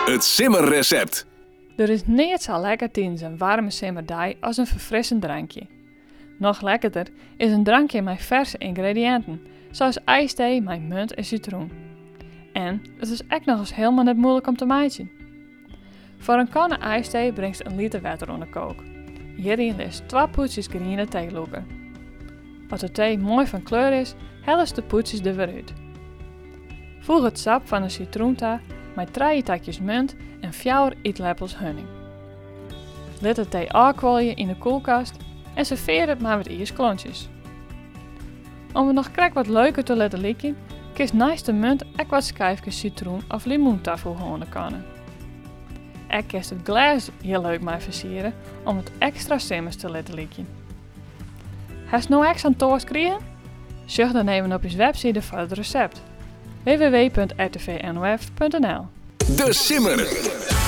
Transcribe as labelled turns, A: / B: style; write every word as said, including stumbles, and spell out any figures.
A: Het simmerrecept.
B: Er is niet zo lekker tijdens een warme simmerdij als een verfrissend drankje. Nog lekkerder is een drankje met verse ingrediënten, zoals ijsthee met munt en citroen. En het is echt nog eens helemaal net moeilijk om te maken. Voor een kanne ijsthee brengt een liter water onder kook. Hierin is twee poetsjes groene theeloeken. Als de thee mooi van kleur is, hellen ze de poetsjes er weer uit. Voeg het sap van een citroenta met drie takjes munt en vier eetlepels honning. Laat de thee afkoelen in de koelkast en serveer het maar met ijsklontjes. Om het nog krek wat leuker te laten likken, kies naast de munt ook wat schijfjes citroen of limoentafel honen kannen. Ik kies het glas heel leuk mee versieren om het extra simmers te laten likken. Hast nou echt zo'n toast gekregen? Zoek dan even op je website voor het recept. w w w punt r t v n o f punt n l
A: De Simmer.